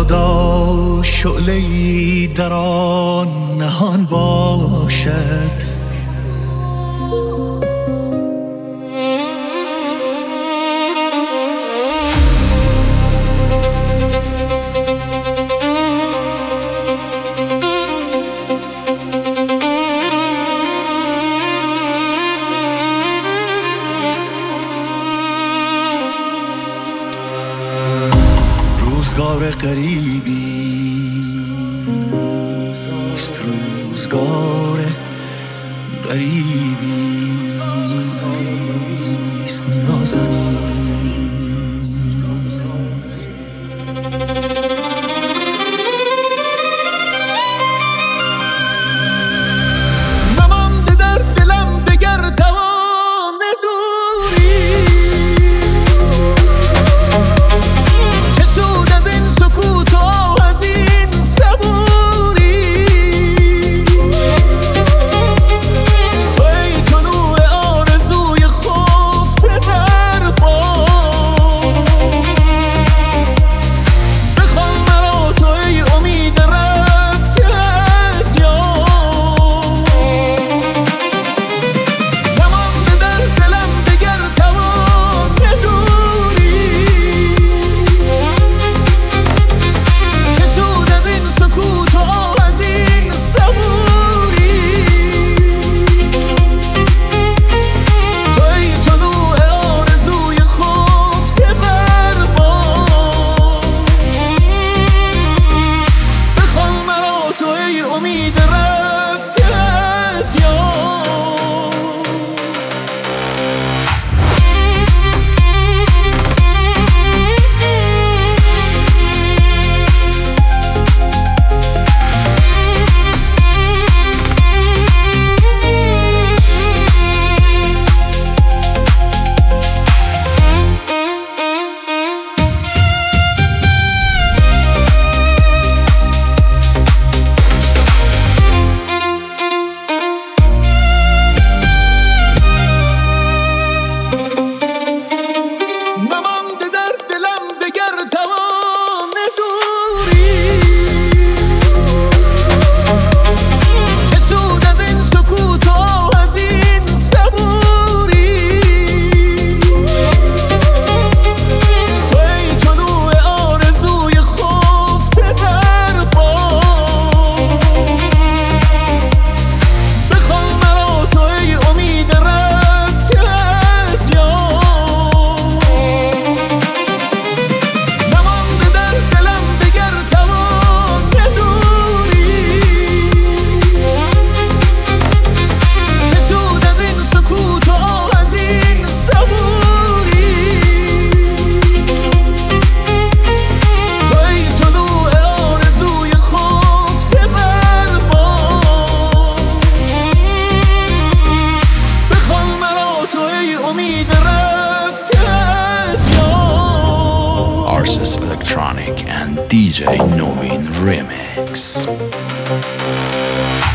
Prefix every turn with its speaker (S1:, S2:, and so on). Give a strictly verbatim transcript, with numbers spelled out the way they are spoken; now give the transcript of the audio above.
S1: مبادا شعله‌ای در آن نهان باشد. روزگار غریبی است، روزگار غریبی است نازنین. نمانده در دلم دگر توان دوری، چه سود از این سکوت و از این صبوری. ای طلوع آرزوی خفته در بام، بخوان مرا تو ای امید رفته از یاد. نمانده در دلم دگر توان دوری، چه سود از این سکوت و از این صبوری. ای طلوع آرزوی خفته بر بام، بخوان مرا تو ای امید رفته از یاد. نمانده در دلم دگر توان دوری، چه سود از این سکوت و از این صبوری. ای طلوع آرزوی خفته در بام، بخوان مرا تو ای امید رفته از یاد. نمانده در دلم دگر توان دوری، چه سود از این سکوت و از این صبوری. ای طلوع آرزوی خفته بر بام، بخوان مرا تو ای امید رفته از یاد.
S2: Arsis Electronic and D J Novin Remix.